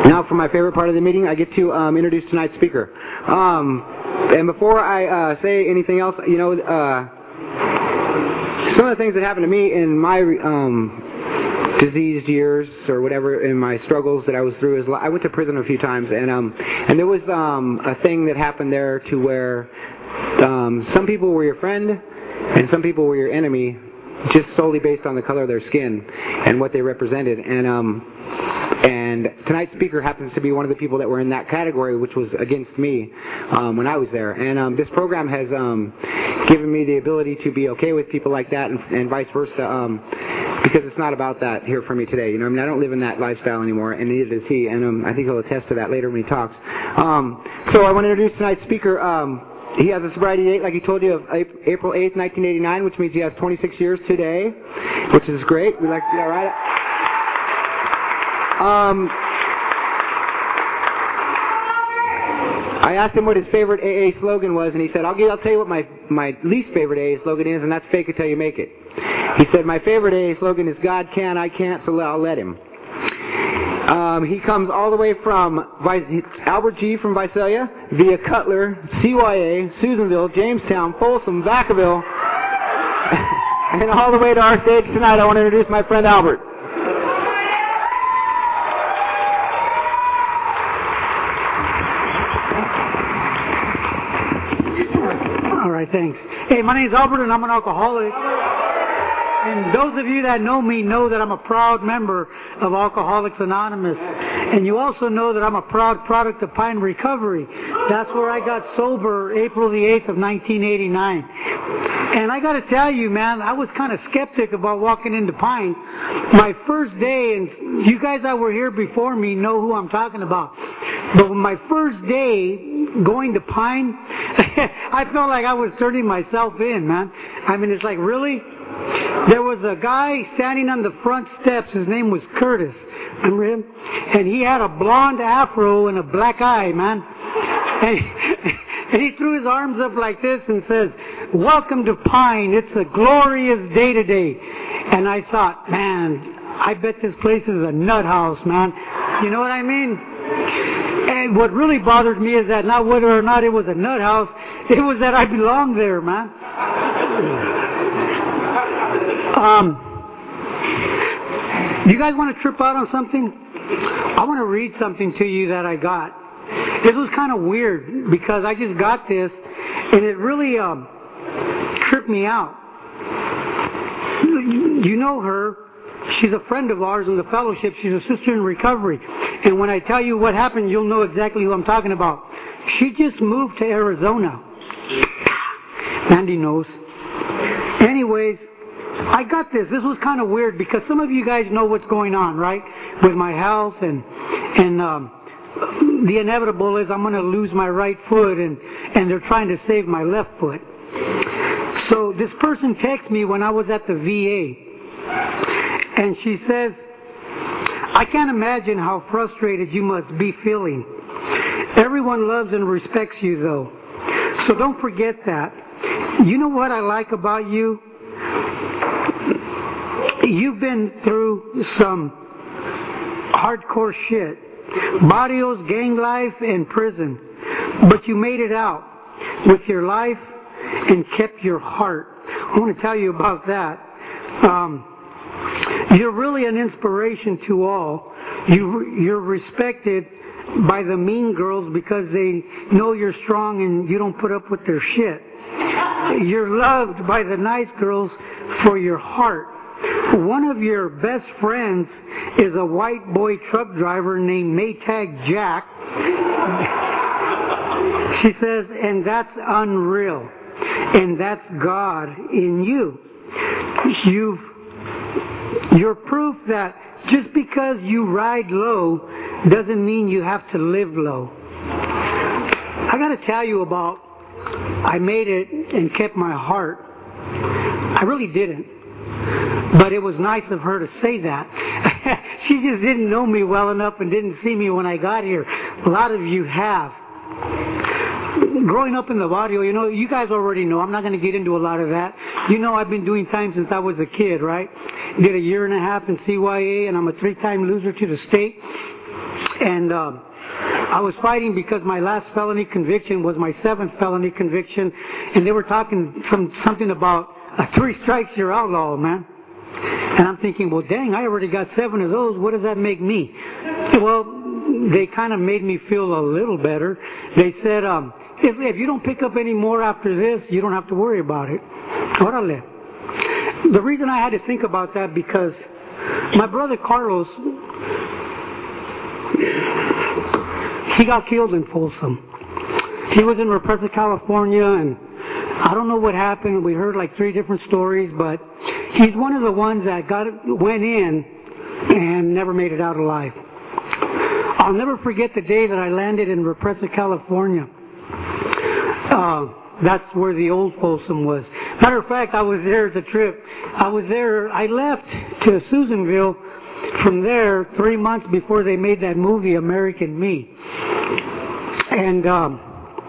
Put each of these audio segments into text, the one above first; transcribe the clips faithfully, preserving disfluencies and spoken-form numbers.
Now for my favorite part of the meeting, I get to um, introduce tonight's speaker. Um, and before I uh, say anything else, you know, uh, some of the things that happened to me in my um, diseased years or whatever, in my struggles that I was through, is I went to prison a few times, and um, and there was um, a thing that happened there to where um, some people were your friend and some people were your enemy, just solely based on the color of their skin and what they represented. And um, and tonight's speaker happens to be one of the people that were in that category, which was against me um, when I was there. And um, this program has um, given me the ability to be okay with people like that, and, and vice versa, um, because it's not about that here for me today. You know, I mean, I don't live in that lifestyle anymore, and neither does he. And um, I think he'll attest to that later when he talks. Um, so I want to introduce tonight's speaker. Um, He has a sobriety date, like he told you, of April eighth, nineteen eighty-nine, which means he has twenty-six years today, which is great. We like to see that, right? Um, I asked him what his favorite A A slogan was, and he said, I'll, give, I'll tell you what my, my least favorite A A slogan is, and that's fake it till you make it. He said, my favorite A A slogan is God can, I can't, so I'll let him. Um, he comes all the way from Albert G. from Visalia, via Cutler, C Y A, Susanville, Jamestown, Folsom, Vacaville, and all the way to our stage tonight. I want to introduce my friend Albert. All right, thanks. Hey, my name is Albert, and I'm an alcoholic. And those of you that know me know that I'm a proud member of Alcoholics Anonymous. And you also know that I'm a proud product of Pine Recovery. That's where I got sober April the eighth of nineteen eighty-nine. And I got to tell you, man, I was kind of skeptic about walking into Pine. My first day, and you guys that were here before me know who I'm talking about. But my first day going to Pine, I felt like I was turning myself in, man. I mean, it's like, really? There was a guy standing on the front steps. His name was Curtis. Remember him? And he had a blonde afro and a black eye, man. And, and he threw his arms up like this and says, welcome to Pine. It's a glorious day today. And I thought, man, I bet this place is a nut house, man. You know what I mean? And what really bothered me is that not whether or not it was a nut house, it was that I belonged there, man. Um, you guys want to trip out on something? I want to read something to you that I got. This was kind of weird because I just got this and it really um, tripped me out. You know her. She's a friend of ours in the fellowship. She's a sister in recovery. And when I tell you what happened, you'll know exactly who I'm talking about. She just moved to Arizona. Andy knows. Anyways, I got this. This was kind of weird because some of you guys know what's going on, right? With my health and and um, the inevitable is I'm going to lose my right foot and, and they're trying to save my left foot. So this person texted me when I was at the V A and she says, I can't imagine how frustrated you must be feeling. Everyone loves and respects you though. So don't forget that. You know what I like about you? You've been through some hardcore shit. Barrios, gang life, and prison. But you made it out with your life and kept your heart. I want to tell you about that. Um, you're really an inspiration to all. You, you're respected by the mean girls because they know you're strong and you don't put up with their shit. You're loved by the nice girls for your heart. One of your best friends is a white boy truck driver named Maytag Jack. She says, and that's unreal. And that's God in you. You've, you're proof that just because you ride low doesn't mean you have to live low. I got to tell you about I made it and kept my heart. I really didn't. But it was nice of her to say that. She just didn't know me well enough and didn't see me when I got here. A lot of you have. Growing up in the barrio, you know, you guys already know. I'm not going to get into a lot of that. You know I've been doing time since I was a kid, right? Did a year and a half in C Y A, and I'm a three-time loser to the state. And um, I was fighting because my last felony conviction was my seventh felony conviction, and they were talking some something about uh, three strikes you're outlaw, man. And I'm thinking, well, dang, I already got seven of those. What does that make me? Well, they kind of made me feel a little better. They said, um, if, if you don't pick up any more after this, you don't have to worry about it. Orale. The reason I had to think about that because my brother Carlos, he got killed in Folsom. He was in Represa, California, and I don't know what happened. We heard like three different stories, but he's one of the ones that got went in and never made it out alive. I'll never forget the day that I landed in Represa, California. Uh, that's where the old Folsom was. Matter of fact, I was there as a trip. I was there, I left to Susanville from there three months before they made that movie, American Me. And um,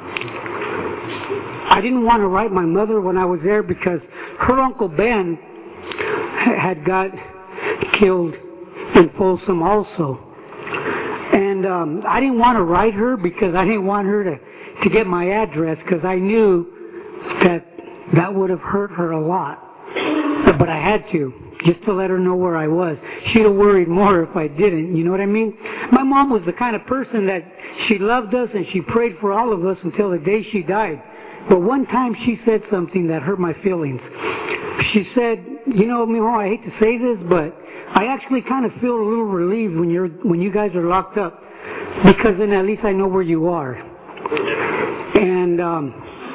I didn't want to write my mother when I was there because her Uncle Ben had got killed in Folsom also. And um, I didn't want to write her because I didn't want her to, to get my address because I knew that that would have hurt her a lot. But I had to, just to let her know where I was. She'd have worried more if I didn't, you know what I mean? My mom was the kind of person that she loved us and she prayed for all of us until the day she died. But one time she said something that hurt my feelings. She said, you know, mijo, I hate to say this, but I actually kind of feel a little relieved when you're when you guys are locked up because then at least I know where you are. And, um,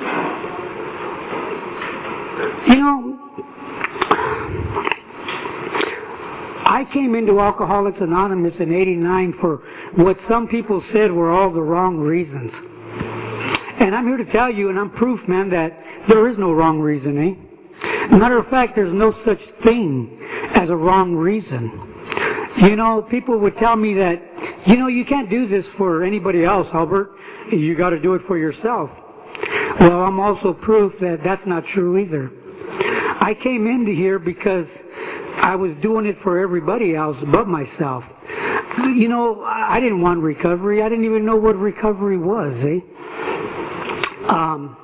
you know, I came into Alcoholics Anonymous in eighty-nine for what some people said were all the wrong reasons. And I'm here to tell you, and I'm proof, man, that there is no wrong reason, eh? Matter of fact, there's no such thing as a wrong reason. You know, people would tell me that, you know, you can't do this for anybody else, Albert. You got to do it for yourself. Well, I'm also proof that that's not true either. I came into here because I was doing it for everybody else but myself. You know, I didn't want recovery. I didn't even know what recovery was, eh? Um,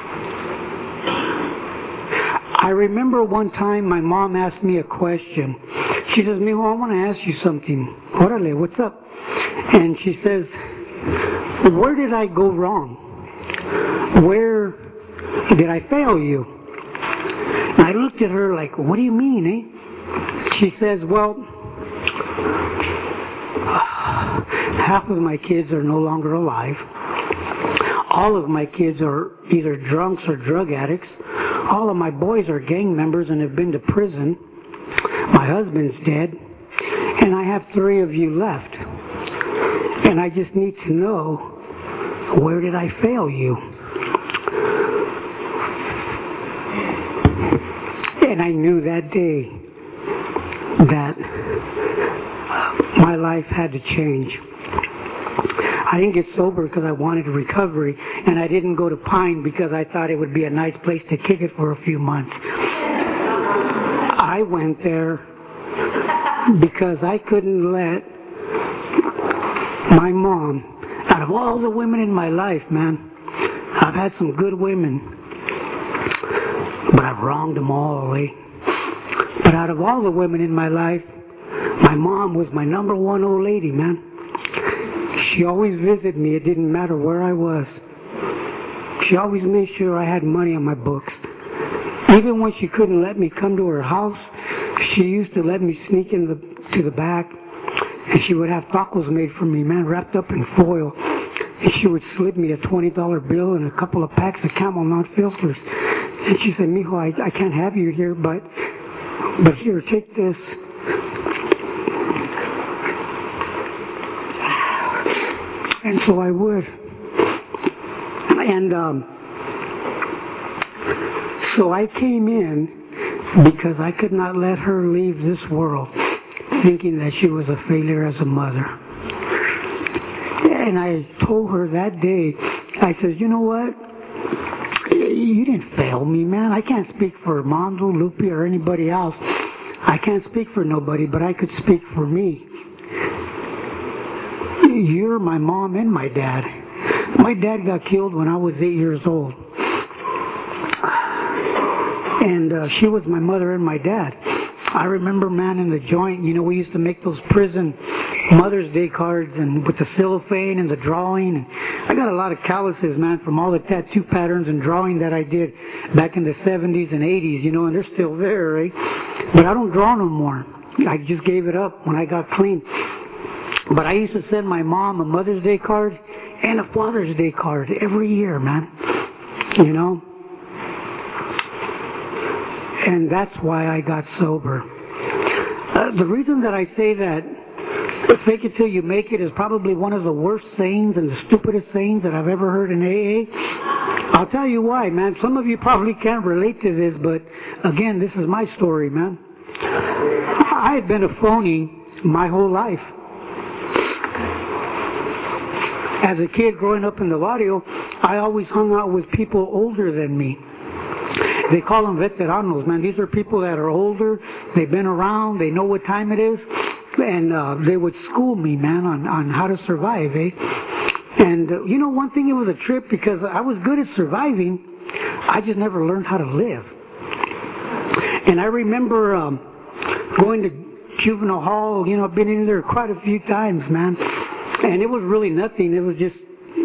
I remember one time my mom asked me a question. She says, mijo, I want to ask you something. Orale, what's up? And she says, where did I go wrong? Where did I fail you? And I looked at her like, what do you mean, eh? She says, well, half of my kids are no longer alive. All of my kids are either drunks or drug addicts. All of my boys are gang members and have been to prison. My husband's dead. And I have three of you left. And I just need to know, where did I fail you? And I knew that day that my life had to change. I didn't get sober because I wanted recovery, and I didn't go to Pine because I thought it would be a nice place to kick it for a few months. I went there because I couldn't let my mom, out of all the women in my life, man, I've had some good women, but I've wronged them all, eh? But out of all the women in my life, my mom was my number one old lady, man. She always visited me. It didn't matter where I was. She always made sure I had money on my books. Even when she couldn't let me come to her house, she used to let me sneak in the to the back, and she would have tacos made for me, man, wrapped up in foil. And she would slip me a twenty dollar bill and a couple of packs of Camel Mount filters. And she said, mijo, I, I can't have you here, but but here, take this. And so I would. And um, so I came in because I could not let her leave this world thinking that she was a failure as a mother. And I told her that day, I said, you know what? You didn't fail me, man. I can't speak for Mondo, Lupe, or anybody else. I can't speak for nobody, but I could speak for me. you're my mom and my dad. My dad got killed when I was eight years old. And uh, she was my mother and my dad. I remember, man, in the joint, you know, we used to make those prison Mother's Day cards and with the cellophane and the drawing. And I got a lot of calluses, man, from all the tattoo patterns and drawing that I did back in the seventies and eighties, you know, and they're still there, right? But I don't draw no more. I just gave it up when I got clean. But I used to send my mom a Mother's Day card and a Father's Day card every year, man. You know? And that's why I got sober. Uh, the reason that I say that fake it till you make it is probably one of the worst sayings and the stupidest sayings that I've ever heard in A A. I'll tell you why, man. Some of you probably can't relate to this, but again, this is my story, man. I had been a phony my whole life. As a kid growing up in the barrio, I always hung out with people older than me. They call them veteranos, man. These are people that are older. They've been around. They know what time it is. And uh, they would school me, man, on, on how to survive, eh? And, uh, you know, one thing, it was a trip because I was good at surviving. I just never learned how to live. And I remember um, going to juvenile hall. You know, I've been in there quite a few times, man. And it was really nothing. It was just,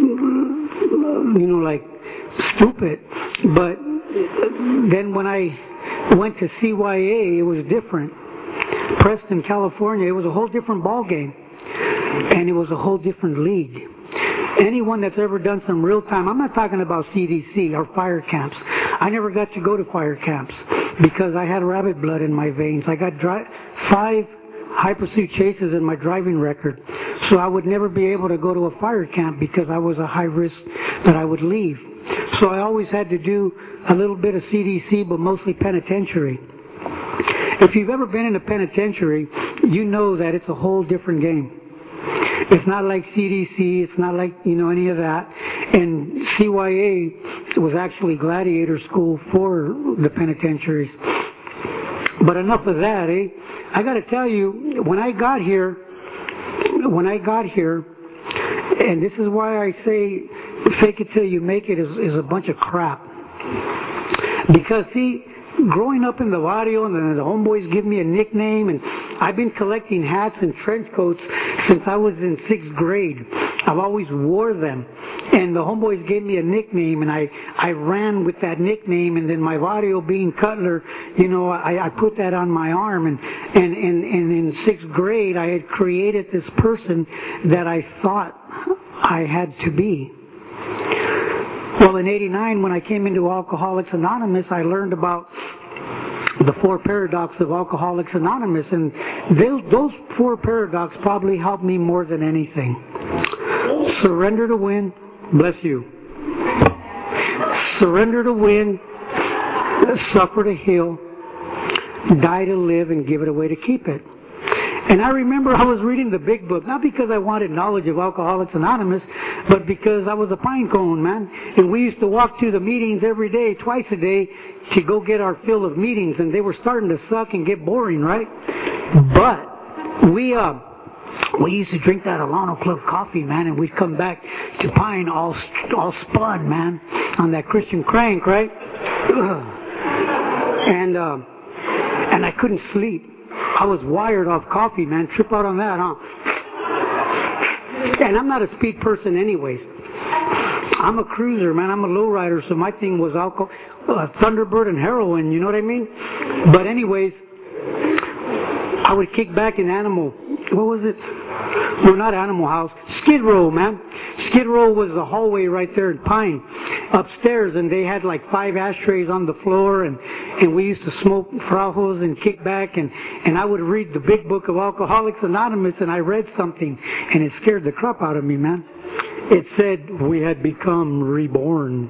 you know, like stupid. But then when I went to C Y A, it was different. Preston, California, it was a whole different ball game. And it was a whole different league. Anyone that's ever done some real time, I'm not talking about C D C or fire camps. I never got to go to fire camps because I had rabbit blood in my veins. I got dri- five high pursuit chases in my driving record. So I would never be able to go to a fire camp because I was a high risk that I would leave. So I always had to do a little bit of C D C, but mostly penitentiary. If you've ever been in a penitentiary, you know that it's a whole different game. It's not like C D C, it's not like, you know, any of that. And C Y A was actually gladiator school for the penitentiaries. But enough of that, eh? I gotta tell you, when I got here, when I got here, and this is why I say fake it till you make it is, is a bunch of crap. Because, see, growing up in the barrio and the, the homeboys give me a nickname, and I've been collecting hats and trench coats since I was in sixth grade. I've always wore them. And the homeboys gave me a nickname, and I, I ran with that nickname, and then my barrio being Cutler, you know, I, I put that on my arm, and, and, and, and in sixth grade I had created this person that I thought I had to be. Well, in eighty-nine, when I came into Alcoholics Anonymous, I learned about the four paradox of Alcoholics Anonymous, and those, those four paradox probably helped me more than anything. Surrender to win, bless you. Surrender to win, suffer to heal, die to live, and give it away to keep it. And I remember I was reading the big book, not because I wanted knowledge of Alcoholics Anonymous, but because I was a pine cone, man. And we used to walk to the meetings every day, twice a day, to go get our fill of meetings. And they were starting to suck and get boring, right? But we, uh, we used to drink that Alano Club coffee, man, and we'd come back to Pine all, all spun, man, on that Christian crank, right? And, uh, and I couldn't sleep. I was wired off coffee, man. Trip out on that, huh? And I'm not a speed person anyways. I'm a cruiser, man. I'm a lowrider, so my thing was alcohol, uh, Thunderbird and heroin, you know what I mean? But anyways, I would kick back in Animal, what was it? No, not Animal House. Skid Row, man. Skid Row was the hallway right there in Pine, upstairs, and they had like five ashtrays on the floor, and, and we used to smoke frajos and kick back, and, and I would read the big book of Alcoholics Anonymous, and I read something, and it scared the crap out of me, man. It said we had become reborn.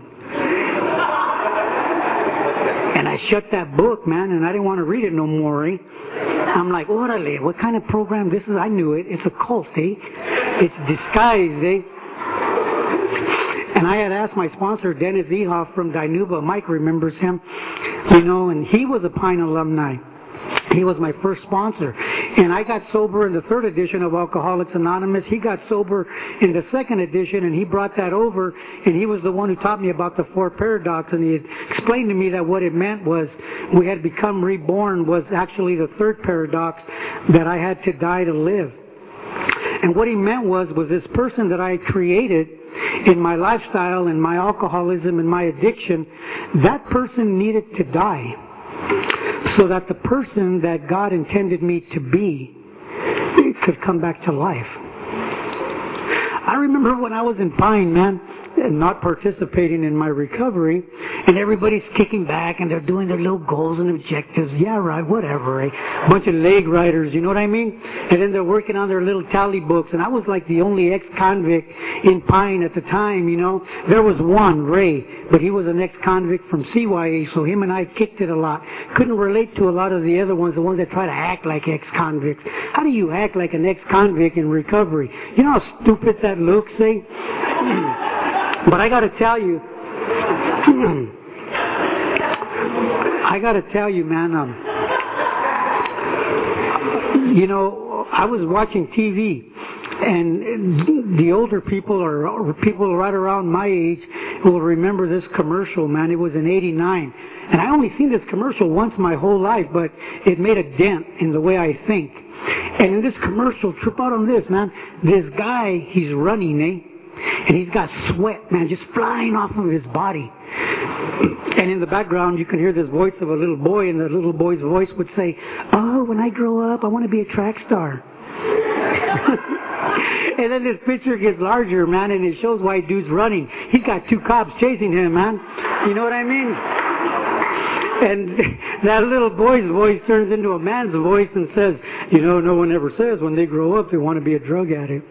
And I shut that book, man, and I didn't want to read it no more, eh? I'm like, orale, what kind of program this is? I knew it. It's a cult, eh? It's disguised, eh? And I had asked my sponsor, Dennis Ehoff from Dinuba, Mike remembers him, you know, and he was a Pine alumni. He was my first sponsor. And I got sober in the third edition of Alcoholics Anonymous. He got sober in the second edition, and he brought that over, and he was the one who taught me about the four paradox, and he had explained to me that what it meant was we had become reborn was actually the third paradox, that I had to die to live. And what he meant was, was this person that I created in my lifestyle and my alcoholism and my addiction, that person needed to die so that the person that God intended me to be could come back to life. I remember when I was in Pine, man, and not participating in my recovery, and everybody's kicking back and they're doing their little goals and objectives. Yeah, right, whatever. A bunch of leg riders, you know what I mean? And then they're working on their little tally books. And I was like the only ex-convict in Pine at the time, you know. There was one, Ray, but he was an ex-convict from C Y A, so him and I kicked it a lot. Couldn't relate to a lot of the other ones, the ones that try to act like ex-convicts. How do you act like an ex-convict in recovery? You know how stupid that looks, eh? But I gotta tell you, I gotta tell you, man, um, you know, I was watching T V, and the older people, or, or people right around my age, will remember this commercial, man. It was in eighty-nine. And I only seen this commercial once my whole life, but it made a dent in the way I think. And in this commercial, trip out on this, man, this guy, he's running, eh? And he's got sweat, man, just flying off of his body. And in the background, you can hear this voice of a little boy, and the little boy's voice would say, "Oh, when I grow up, I want to be a track star." And then this picture gets larger, man, and it shows why dude's running. He's got two cops chasing him, man. You know what I mean? And that little boy's voice turns into a man's voice and says, you know, no one ever says when they grow up they want to be a drug addict.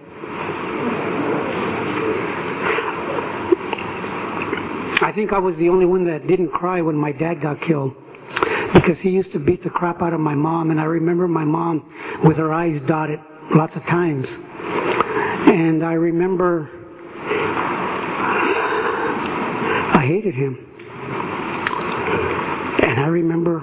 I think I was the only one that didn't cry when my dad got killed, because he used to beat the crap out of my mom, and I remember my mom with her eyes dotted lots of times. And I remember I hated him. And I remember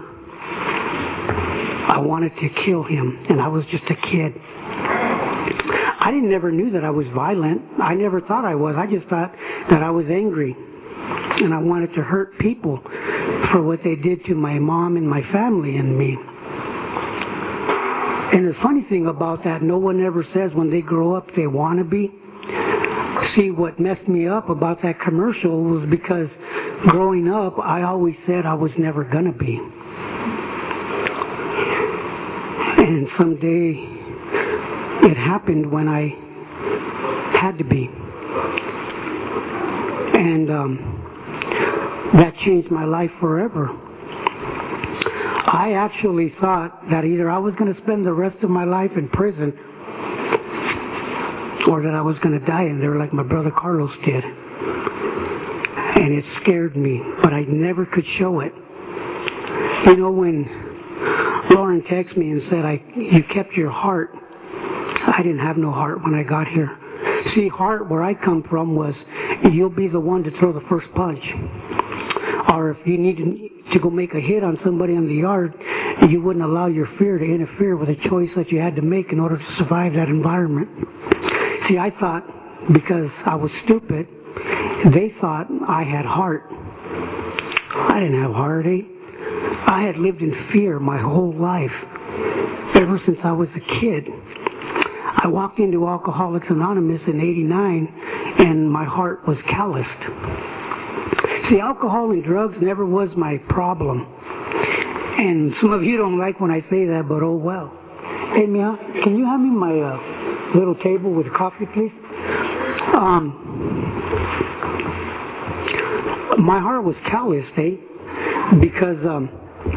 I wanted to kill him, and I was just a kid. I didn't never knew that I was violent. I never thought I was. I just thought that I was angry. And I wanted to hurt people for what they did to my mom and my family and me. And the funny thing about that, no one ever says when they grow up they want to be. See, what messed me up about that commercial was because growing up, I always said I was never going to be. And someday it happened when I had to be. And um, that changed my life forever. I actually thought that either I was going to spend the rest of my life in prison or that I was going to die in there like my brother Carlos did. And it scared me, but I never could show it. You know, when Lauren texted me and said, I, you kept your heart, I didn't have no heart when I got here. See, heart, where I come from, was you'll be the one to throw the first punch. Or if you need to, to go make a hit on somebody in the yard, you wouldn't allow your fear to interfere with a choice that you had to make in order to survive that environment. See, I thought, because I was stupid, they thought I had heart. I didn't have heart, eh? I had lived in fear my whole life, ever since I was a kid. I walked into Alcoholics Anonymous in eighty-nine, and my heart was calloused. See, alcohol and drugs never was my problem. And some of you don't like when I say that, but oh well. Hey, Mia, can you hand me my uh, little table with coffee, please? Um, my heart was calloused, eh? Because, um,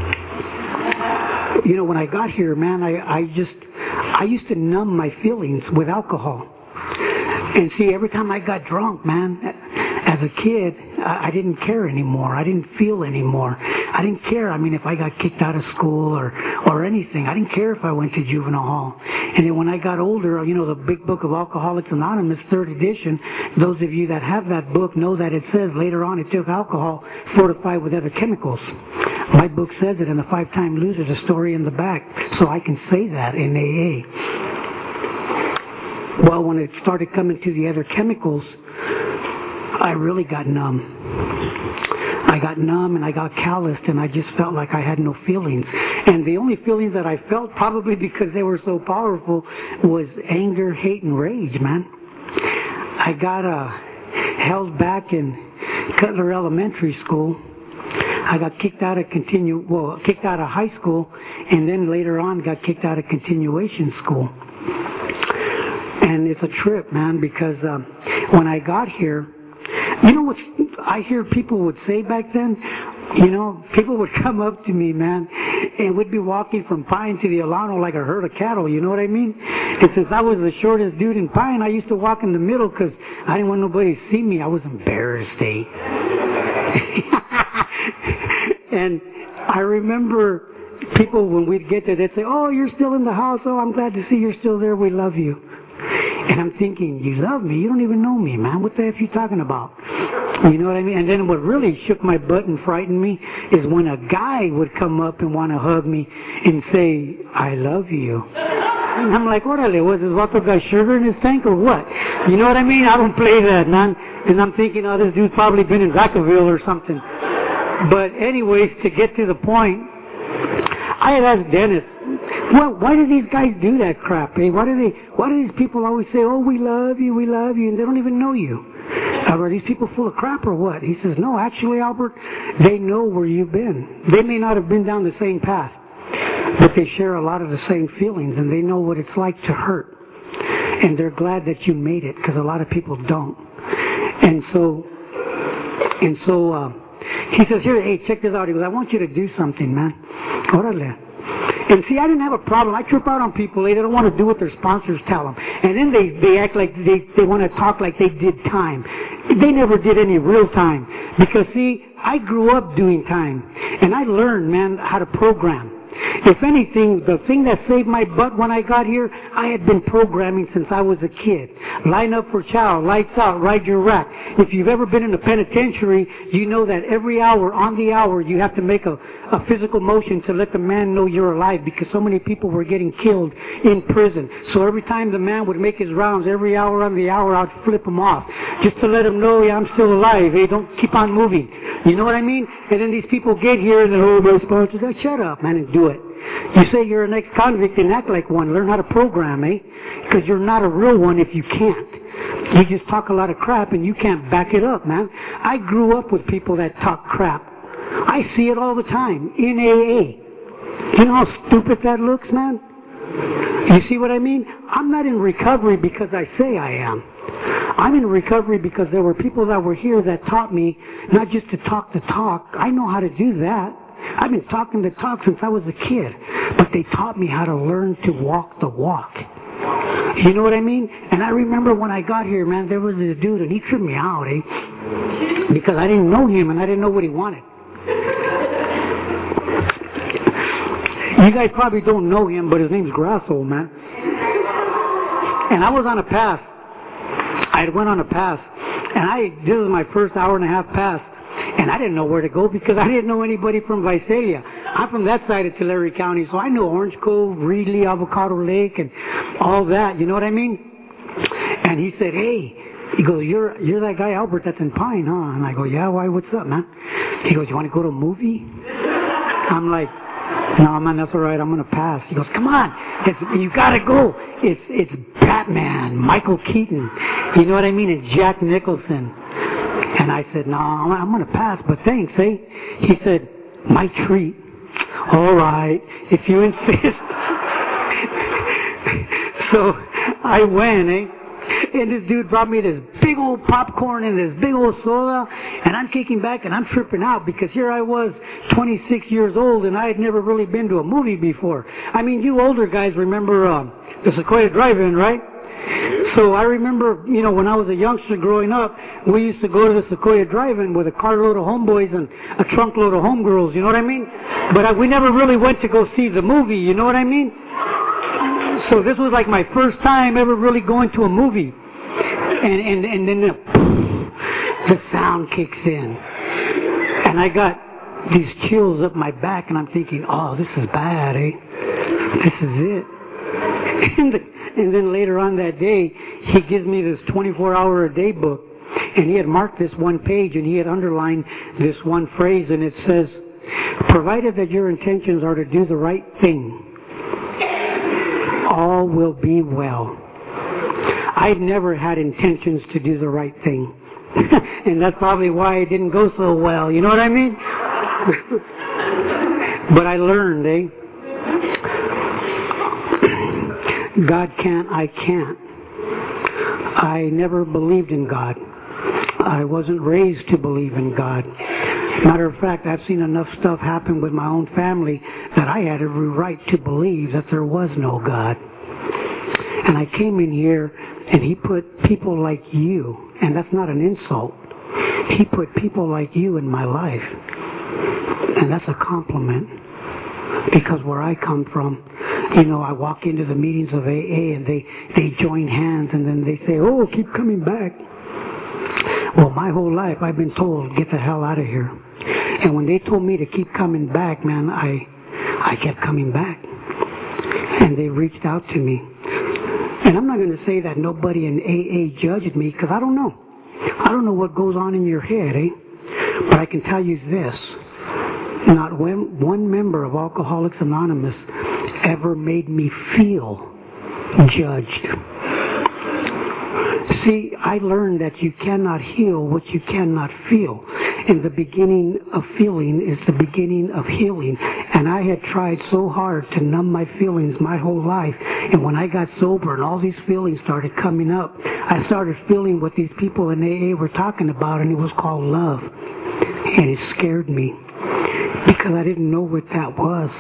you know, when I got here, man, I, I just, I used to numb my feelings with alcohol. And see, every time I got drunk, man, as a kid, I, I didn't care anymore. I didn't feel anymore. I didn't care, I mean, if I got kicked out of school or, or anything. I didn't care if I went to juvenile hall. And then when I got older, you know, the big book of Alcoholics Anonymous, third edition, those of you that have that book know that it says later on it took alcohol fortified with other chemicals. My book says it in The Five-Time Loser, the story in the back, so I can say that in A A. Well, when it started coming to the other chemicals, I really got numb. I got numb and I got calloused, and I just felt like I had no feelings. And the only feelings that I felt, probably because they were so powerful, was anger, hate, and rage, man. I got uh, held back in Cutler Elementary School. I got kicked out of continue, well, kicked out of high school, and then later on got kicked out of continuation school. And it's a trip, man, because um, when I got here, you know what I hear people would say back then? You know, people would come up to me, man, and we'd be walking from Pine to the Alano like a herd of cattle, you know what I mean? And since I was the shortest dude in Pine, I used to walk in the middle because I didn't want nobody to see me. I was embarrassed, eh? And I remember people, when we'd get there, they'd say, oh, you're still in the house. Oh, I'm glad to see you're still there. We love you. And I'm thinking, you love me? You don't even know me, man. What the F are you talking about? You know what I mean? And then what really shook my butt and frightened me is when a guy would come up and want to hug me and say, I love you. And I'm like, what are they? Was this Vato got sugar in his tank or what? You know what I mean? I don't play that, man. And I'm thinking, oh, this dude's probably been in Vacaville or something. But anyways, to get to the point, I had asked Dennis, well, why do these guys do that crap, eh? Why do they, why do these people always say, oh, we love you, we love you, and they don't even know you? Are these people full of crap or what? He says, no, actually, Albert, they know where you've been. They may not have been down the same path, but they share a lot of the same feelings, and they know what it's like to hurt. And they're glad that you made it, because a lot of people don't. And so, and so, uh, he says, here, hey, check this out. He goes, I want you to do something, man. Orale. And see, I didn't have a problem. I trip out on people. They don't want to do what their sponsors tell them. And then they, they act like they, they want to talk like they did time. They never did any real time. Because, see, I grew up doing time. And I learned, man, how to program. If anything, the thing that saved my butt when I got here, I had been programming since I was a kid. Line up for chow, lights out, ride your rack. If you've ever been in a penitentiary, you know that every hour, on the hour, you have to make a, a physical motion to let the man know you're alive, because so many people were getting killed in prison. So every time the man would make his rounds, every hour on the hour, I'd flip him off, just to let him know, yeah, I'm still alive. Hey, don't keep on moving. You know what I mean? And then these people get here and they're, oh, my sponsors, like, shut up, man, and do it. You say you're an ex-convict and act like one. Learn how to program, eh? Because you're not a real one if you can't. You just talk a lot of crap and you can't back it up, man. I grew up with people that talk crap. I see it all the time in A A. You know how stupid that looks, man? You see what I mean? I'm not in recovery because I say I am. I'm in recovery because there were people that were here that taught me not just to talk the talk. I know how to do that. I've been talking the talk since I was a kid. But they taught me how to learn to walk the walk. You know what I mean? And I remember when I got here, man, there was this dude and he tripped me out, eh? Because I didn't know him and I didn't know what he wanted. You guys probably don't know him, but his name's Grasso, man. And I was on a pass. I went on a pass. And I, this was my first hour and a half pass. And I didn't know where to go because I didn't know anybody from Visalia. I'm from that side of Tulare County, so I know Orange Cove, Reedley, Avocado Lake, and all that. You know what I mean? And he said, hey, he goes, you're you're that guy Albert that's in Pine, huh? And I go, yeah, why? What's up, man? He goes, you want to go to a movie? I'm like, no, man, that's all right. I'm gonna pass. He goes, come on, it's, you gotta go. It's it's Batman, Michael Keaton. You know what I mean? And Jack Nicholson. And I said, no, I'm going to pass, but thanks, eh? He said, my treat. All right, if you insist. So I went, eh? And this dude brought me this big old popcorn and this big old soda, and I'm kicking back and I'm tripping out because here I was, twenty-six years old, and I had never really been to a movie before. I mean, you older guys remember um, the Sequoia Drive-In, right? So I remember, you know, when I was a youngster growing up, we used to go to the Sequoia Drive-In with a carload of homeboys and a trunkload of homegirls, you know what I mean? But I, we never really went to go see the movie, you know what I mean? So this was like my first time ever really going to a movie. And, and, and then the, the sound kicks in. And I got these chills up my back, and I'm thinking, oh, this is bad, eh? This is it. And, the, and then later on that day, he gives me this twenty-four hour a day book, and he had marked this one page, and he had underlined this one phrase, and it says, provided that your intentions are to do the right thing, all will be well. I'd never had intentions to do the right thing. And that's probably why it didn't go so well. You know what I mean? But I learned, eh? God can't, I can't. I never believed in God. I wasn't raised to believe in God. Matter of fact, I've seen enough stuff happen with my own family that I had every right to believe that there was no God. And I came in here and he put people like you, and that's not an insult. He put people like you in my life. And that's a compliment. Because where I come from, you know, I walk into the meetings of A A and they, they join hands and then they say, oh, keep coming back. Well, my whole life I've been told, get the hell out of here. And when they told me to keep coming back, man, I, I kept coming back. And they reached out to me. And I'm not going to say that nobody in A A judged me, because I don't know. I don't know what goes on in your head, eh? But I can tell you this. Not one, one member of Alcoholics Anonymous ever made me feel judged. See, I learned that you cannot heal what you cannot feel. And the beginning of feeling is the beginning of healing. And I had tried so hard to numb my feelings my whole life. And when I got sober and all these feelings started coming up, I started feeling what these people in A A were talking about, and it was called love. And it scared me because I didn't know what that was.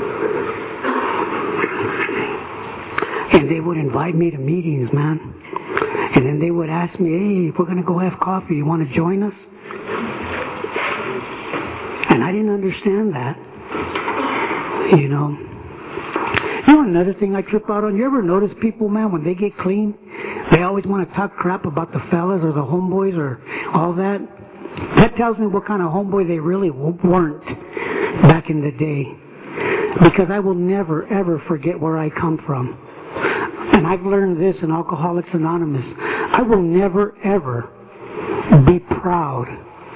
And they would invite me to meetings, man. And then they would ask me, hey, we're going to go have coffee. You want to join us? And I didn't understand that. You know. You know another thing I trip out on? You ever notice people, man, when they get clean, they always want to talk crap about the fellas or the homeboys or all that? That tells me what kind of homeboy they really weren't back in the day. Because I will never, ever forget where I come from. And I've learned this in Alcoholics Anonymous. I will never, ever be proud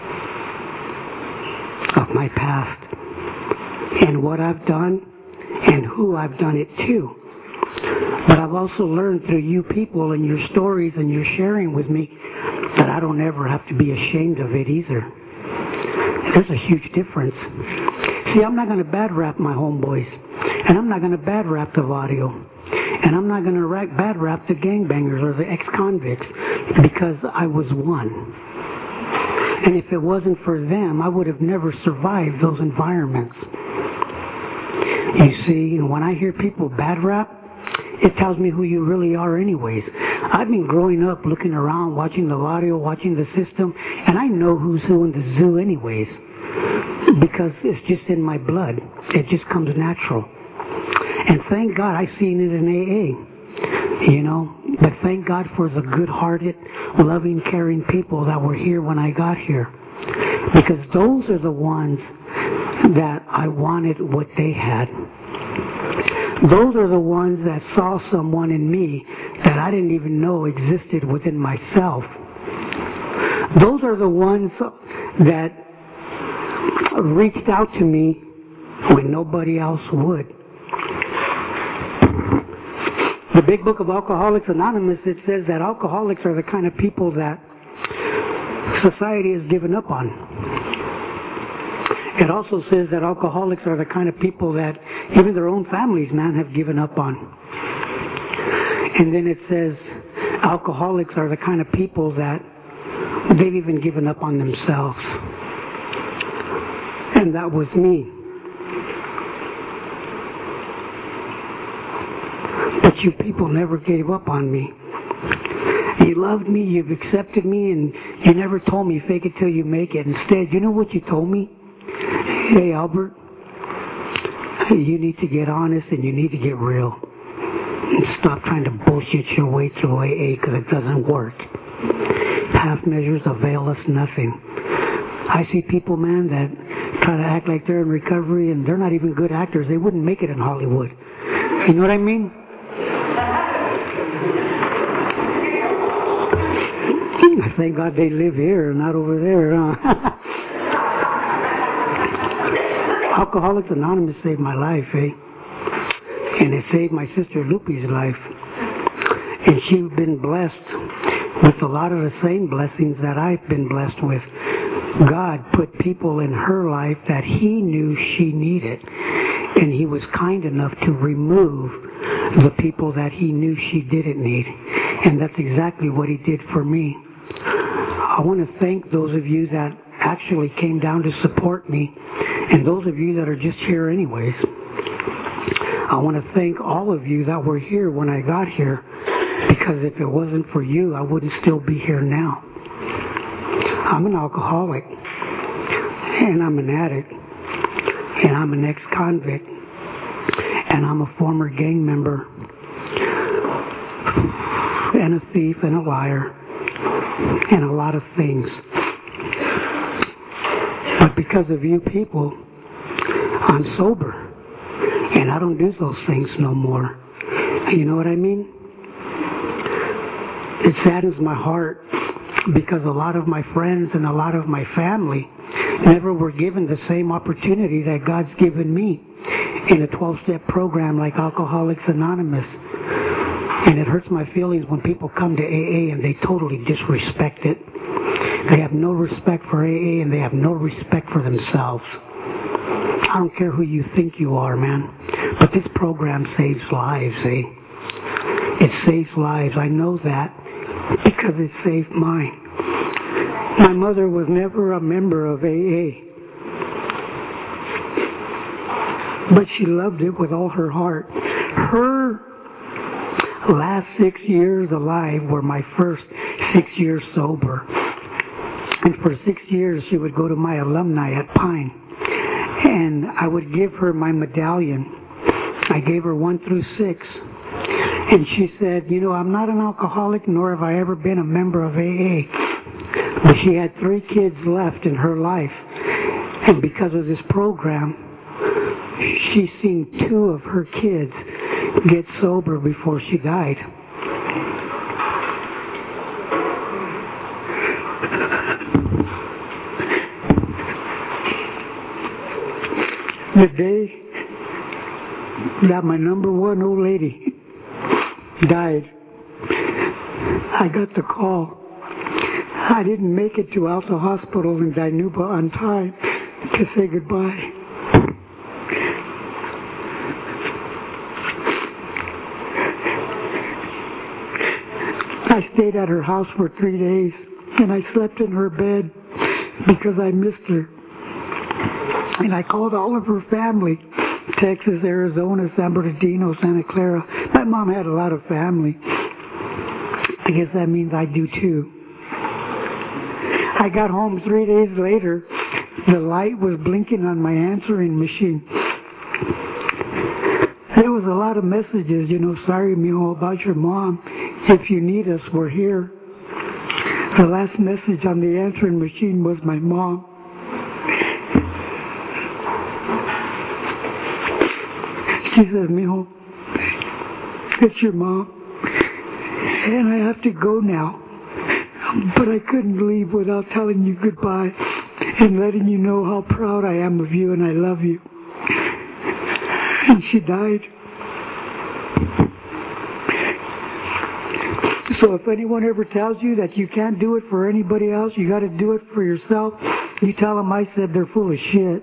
of my past and what I've done and who I've done it to. But I've also learned through you people and your stories and your sharing with me that I don't ever have to be ashamed of it either. There's a huge difference. See, I'm not going to bad rap my homeboys. And I'm not going to bad rap the Vadio. And I'm not going to bad rap the gangbangers or the ex-convicts, because I was one. And if it wasn't for them, I would have never survived those environments. You see, when I hear people bad rap, it tells me who you really are anyways. I've been growing up looking around, watching the Vadio, watching the system, and I know who's who in the zoo anyways. Because it's just in my blood. It just comes natural. And thank God I've seen it in A A, you know. But thank God for the good-hearted, loving, caring people that were here when I got here. Because those are the ones that I wanted what they had. Those are the ones that saw someone in me that I didn't even know existed within myself. Those are the ones that reached out to me when nobody else would. The big book of Alcoholics Anonymous, it says that alcoholics are the kind of people that society has given up on. It also says that alcoholics are the kind of people that even their own families, man, have given up on. And then it says alcoholics are the kind of people that they've even given up on themselves. And that was me. But you people never gave up on me. You loved me, you've accepted me, and you never told me fake it till you make it. Instead, you know what you told me? Hey, Albert, you need to get honest and you need to get real. And stop trying to bullshit your way through A A, because it doesn't work. Half measures avail us nothing. I see people, man, that try to act like they're in recovery, and they're not even good actors. They wouldn't make it in Hollywood. You know what I mean? Thank God they live here and not over there. Huh? Alcoholics Anonymous saved my life, eh? And it saved my sister Lupe's life. And she's been blessed with a lot of the same blessings that I've been blessed with. God put people in her life that He knew she needed. And He was kind enough to remove the people that He knew she didn't need. And that's exactly what He did for me. I want to thank those of you that actually came down to support me, and those of you that are just here anyways. I want to thank all of you that were here when I got here, because if it wasn't for you, I wouldn't still be here now. I'm an alcoholic, and I'm an addict, and I'm an ex-convict, and I'm a former gang member, and a thief, and a liar, and a lot of things. But because of you people, I'm sober. And I don't do those things no more. You know what I mean? It saddens my heart because a lot of my friends and a lot of my family never were given the same opportunity that God's given me in a twelve-step program like Alcoholics Anonymous. And it hurts my feelings when people come to A A and they totally disrespect it. They have no respect for A A and they have no respect for themselves. I don't care who you think you are, man. But this program saves lives, eh? It saves lives. I know that because it saved mine. My mother was never a member of A A. But she loved it with all her heart. Her last six years alive were my first six years sober. And for six years she would go to my alumni at Pine. And I would give her my medallion. I gave her one through six. And she said, you know, I'm not an alcoholic, nor have I ever been a member of A A. But she had three kids left in her life. And because of this program, she's seen two of her kids get sober before she died. The day that my number one old lady died, I got the call. I didn't make it to Alta Hospital in Dinuba on time to say goodbye. I stayed at her house for three days, and I slept in her bed because I missed her. And I called all of her family, Texas, Arizona, San Bernardino, Santa Clara. My mom had a lot of family. I guess that means I do too. I got home three days later. The light was blinking on my answering machine. There was a lot of messages, you know, sorry, mijo, about your mom. If you need us, we're here. The last message on the answering machine was my mom. She says, mijo, it's your mom, and I have to go now. But I couldn't leave without telling you goodbye and letting you know how proud I am of you and I love you. And she died. So if anyone ever tells you that you can't do it for anybody else, you got to do it for yourself, you tell them I said they're full of shit.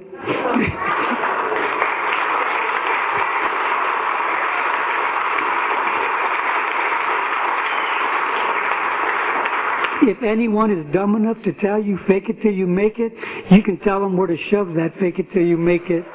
If anyone is dumb enough to tell you fake it till you make it, you can tell them where to shove that fake it till you make it.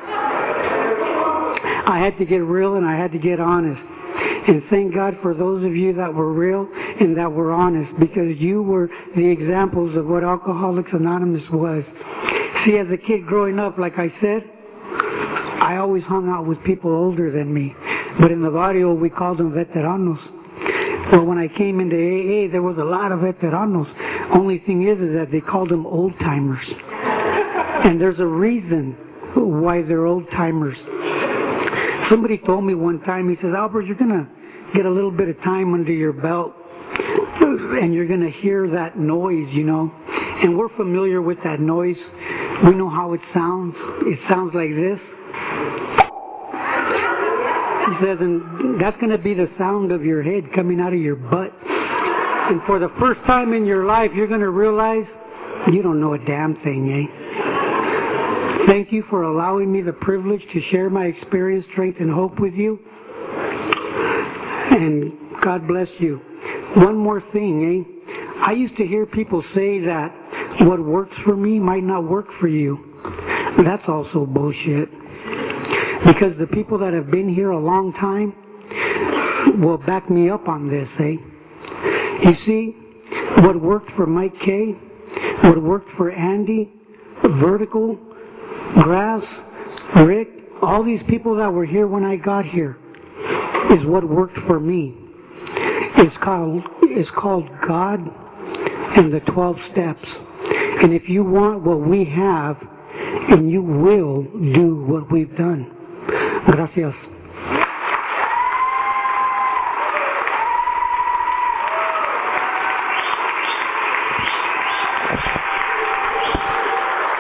I had to get real and I had to get honest. And thank God for those of you that were real and that were honest, because you were the examples of what Alcoholics Anonymous was. See, as a kid growing up, like I said, I always hung out with people older than me. But in the barrio, we called them veteranos. Well, when I came into A A, there was a lot of veteranos. Only thing is, is that they called them old-timers. And there's a reason why they're old-timers. Somebody told me one time, he says, Albert, you're going to get a little bit of time under your belt, and you're going to hear that noise, you know. And we're familiar with that noise. We know how it sounds. It sounds like this. He says, and that's going to be the sound of your head coming out of your butt. And for the first time in your life, you're going to realize you don't know a damn thing, eh? Thank you for allowing me the privilege to share my experience, strength, and hope with you. And God bless you. One more thing, eh? I used to hear people say that what works for me might not work for you. That's also bullshit. Because the people that have been here a long time will back me up on this, eh? You see, what worked for Mike K, what worked for Andy, Vertical, Grass, Rick, all these people that were here when I got here, is what worked for me. It's called, it's called God and the twelve steps. And if you want what we have, and you will do what we've done. Gracias.